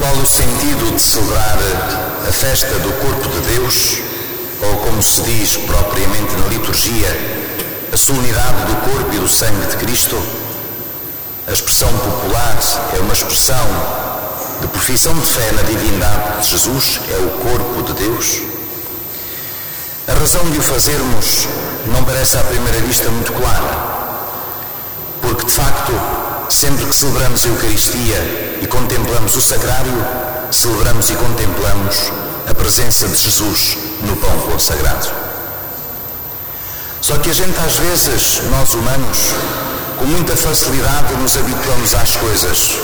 Qual o sentido de celebrar a festa do corpo de Deus, ou como se diz propriamente na liturgia, a solenidade do corpo e do sangue de Cristo? A expressão popular é uma expressão de profissão de fé na divindade de Jesus, é o corpo de Deus. A razão de o fazermos não parece à primeira vista muito clara, porque de facto, sempre que celebramos a Eucaristia e contemplamos o Sacrário, celebramos e contemplamos a presença de Jesus no pão consagrado. Só que a gente às vezes, nós humanos, com muita facilidade nos habituamos às coisas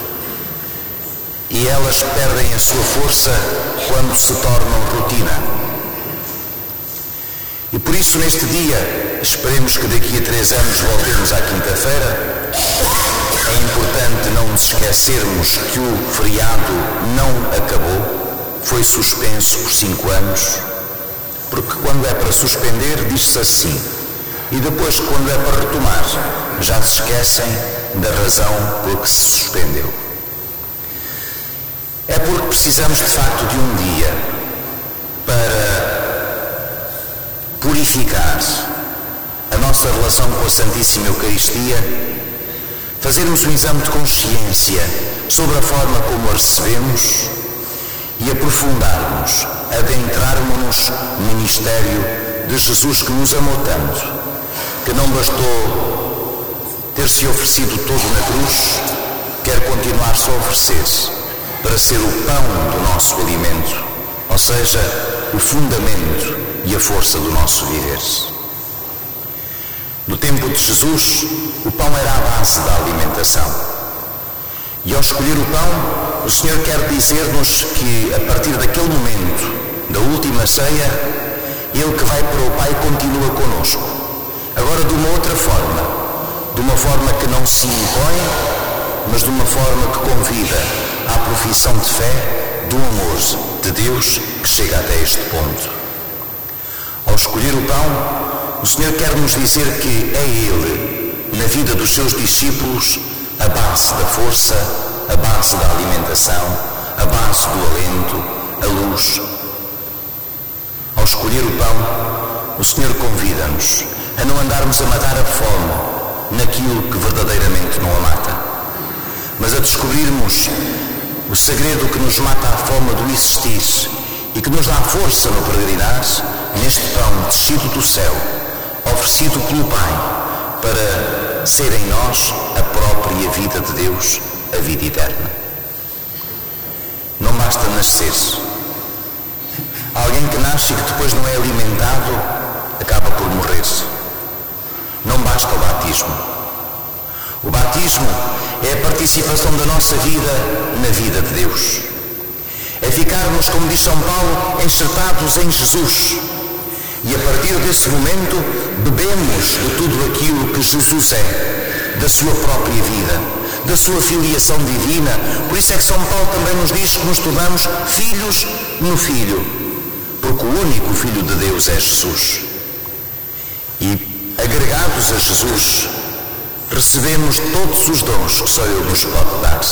e elas perdem a sua força quando se tornam rotina. E por isso neste dia, esperemos que daqui a 3 anos voltemos à quinta-feira, é importante não nos esquecermos que o feriado não acabou, foi suspenso por 5 anos, porque quando é para suspender diz-se assim, e depois quando é para retomar já se esquecem da razão por que se suspendeu. É porque precisamos de facto de um dia para purificar a nossa relação com a Santíssima Eucaristia, fazermos um exame de consciência sobre a forma como a recebemos e aprofundarmos, adentrarmos-nos no ministério de Jesus que nos amou tanto, que não bastou ter-se oferecido todo na cruz, quer continuar-se a oferecer para ser o pão do nosso alimento, ou seja, o fundamento e a força do nosso viver. No tempo de Jesus, o pão era a base da alimentação. E ao escolher o pão, o Senhor quer dizer-nos que, a partir daquele momento, da última ceia, Ele que vai para o Pai continua conosco. Agora de uma outra forma, de uma forma que não se impõe, mas de uma forma que convida à profissão de fé do amor de Deus que chega até este ponto. Ao escolher o pão, o Senhor quer nos dizer que é Ele, na vida dos seus discípulos, a base da força, a base da alimentação, a base do alento, a luz. Ao escolher o pão, o Senhor convida-nos a não andarmos a matar a fome naquilo que verdadeiramente não a mata, mas a descobrirmos o segredo que nos mata a fome do existir e que nos dá força no peregrinar neste pão descido do céu, oferecido pelo Pai, para ser em nós a própria vida de Deus, a vida eterna. Não basta nascer. Alguém que nasce e que depois não é alimentado, acaba por morrer. Não basta o batismo. O batismo é a participação da nossa vida na vida de Deus. É ficarmos, como diz São Paulo, enxertados em Jesus. E a partir desse momento, bebemos de tudo aquilo que Jesus é, da sua própria vida, da sua filiação divina. Por isso é que São Paulo também nos diz que nos tornamos filhos no Filho, porque o único Filho de Deus é Jesus. E, agregados a Jesus, recebemos todos os dons que só Ele nos pode dar.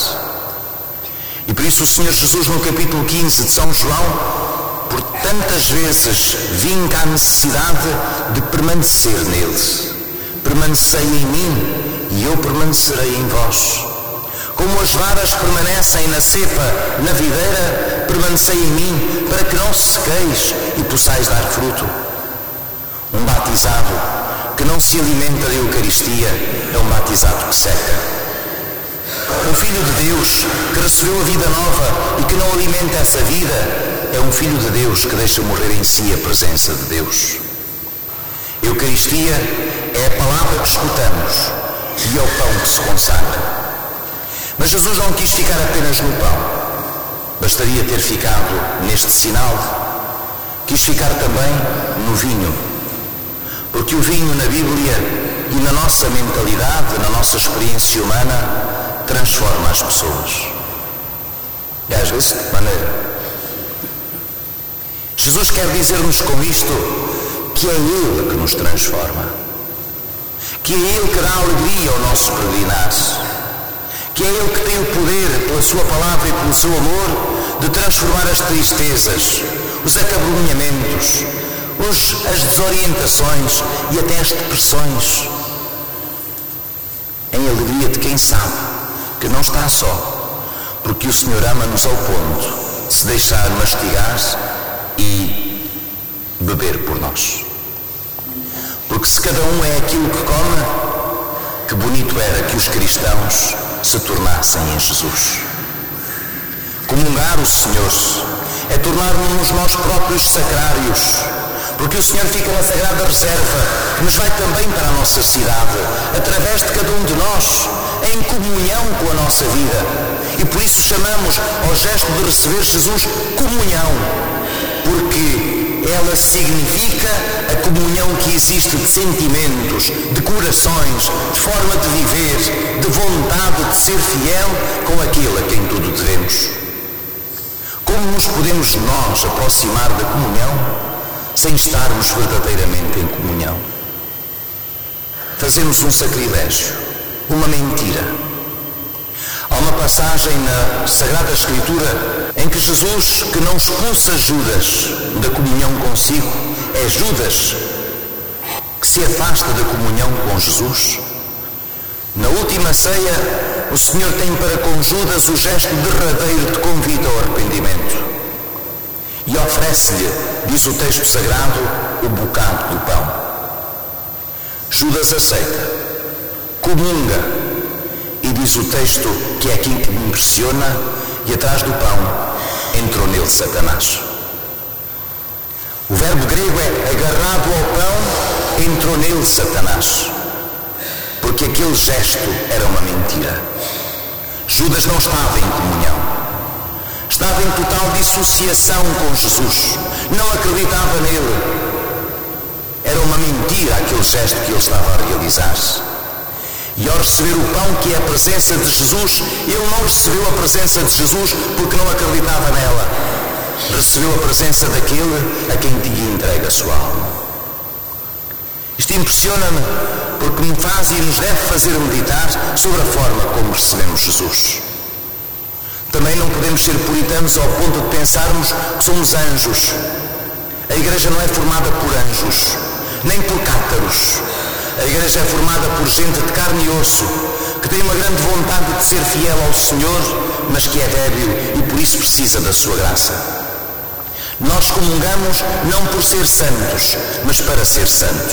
E por isso o Senhor Jesus, no capítulo 15 de São João, por tantas vezes vinca a necessidade de permanecer nele. Permanecei em mim e eu permanecerei em vós. Como as varas permanecem na cepa, na videira, permanecei em mim, para que não sequeis e possais dar fruto. Um batizado que não se alimenta da Eucaristia é um batizado que seca. Um filho de Deus que recebeu a vida nova e que não alimenta essa vida é um filho de Deus que deixa morrer em si a presença de Deus. A Eucaristia é a palavra que escutamos e é o pão que se consagra. Mas Jesus não quis ficar apenas no pão. Bastaria ter ficado neste sinal. Quis ficar também no vinho. Porque o vinho na Bíblia e na nossa mentalidade, na nossa experiência humana, transforma as pessoas. E às vezes de que maneira? Jesus quer dizer-nos com isto que é Ele que nos transforma, que é Ele que dá alegria ao nosso peregrinar, que é Ele que tem o poder, pela sua palavra e pelo seu amor, de transformar as tristezas, os acabrunhamentos, as desorientações e até as depressões em alegria de quem sabe que não está só, porque o Senhor ama-nos ao ponto de se deixar mastigar e beber por nós. Porque se cada um é aquilo que come, que bonito era que os cristãos se tornassem em Jesus. Comungar o Senhor é tornar-nos nós próprios sacrários, porque o Senhor fica na sagrada reserva, que nos vai também para a nossa cidade, através de cada um de nós, em comunhão com a nossa vida. E por isso chamamos ao gesto de receber Jesus comunhão, porque ela significa a comunhão que existe de sentimentos, de corações, de forma de viver, de vontade de ser fiel com aquele a quem tudo devemos. Como nos podemos nós aproximar da comunhão sem estarmos verdadeiramente em comunhão? Fazemos um sacrilégio, uma mentira. Há uma passagem na Sagrada Escritura em que Jesus, que não expulsa Judas da comunhão consigo, é Judas que se afasta da comunhão com Jesus. Na última ceia, o Senhor tem para com Judas o gesto derradeiro de convite ao arrependimento e oferece-lhe, diz o texto sagrado, o bocado do pão. Judas aceita, comunga, e diz o texto que é aqui que me impressiona, e atrás do pão entrou nele Satanás. O verbo grego é agarrado ao pão, entrou nele Satanás, porque aquele gesto era uma mentira. Judas não estava em comunhão, estava em total dissociação com Jesus, não acreditava nele. Era uma mentira aquele gesto que ele estava a realizar. E ao receber o pão, que é a presença de Jesus, ele não recebeu a presença de Jesus porque não acreditava nela. Recebeu a presença daquele a quem tinha entregue a sua alma. Isto impressiona-me porque me faz e nos deve fazer meditar sobre a forma como recebemos Jesus. Também não podemos ser puritanos ao ponto de pensarmos que somos anjos. A Igreja não é formada por anjos, nem por cátaros. A Igreja é formada por gente de carne e osso, que tem uma grande vontade de ser fiel ao Senhor, mas que é débil e por isso precisa da sua graça. Nós comungamos não por ser santos, mas para ser santos.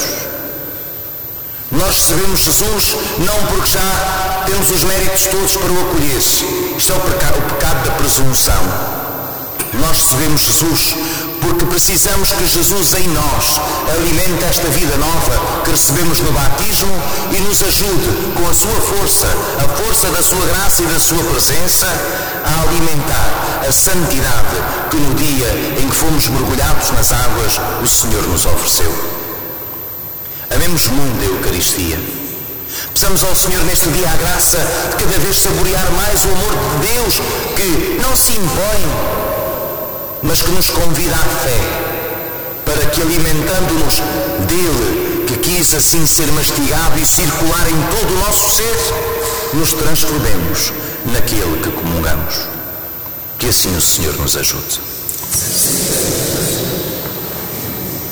Nós recebemos Jesus não porque já temos os méritos todos para o acolher. Isto é o pecado da presunção. Nós recebemos Jesus porque precisamos que Jesus em nós alimente esta vida nova que recebemos no batismo e nos ajude com a sua força, a força da sua graça e da sua presença, a alimentar a santidade que no dia em que fomos mergulhados nas águas o Senhor nos ofereceu. Amemos muito a Eucaristia. Peçamos ao Senhor neste dia a graça de cada vez saborear mais o amor de Deus que não se impõe, mas que nos convida à fé, para que alimentando-nos dele, que quis assim ser mastigado e circular em todo o nosso ser, nos transformemos naquele que comungamos. Que assim o Senhor nos ajude.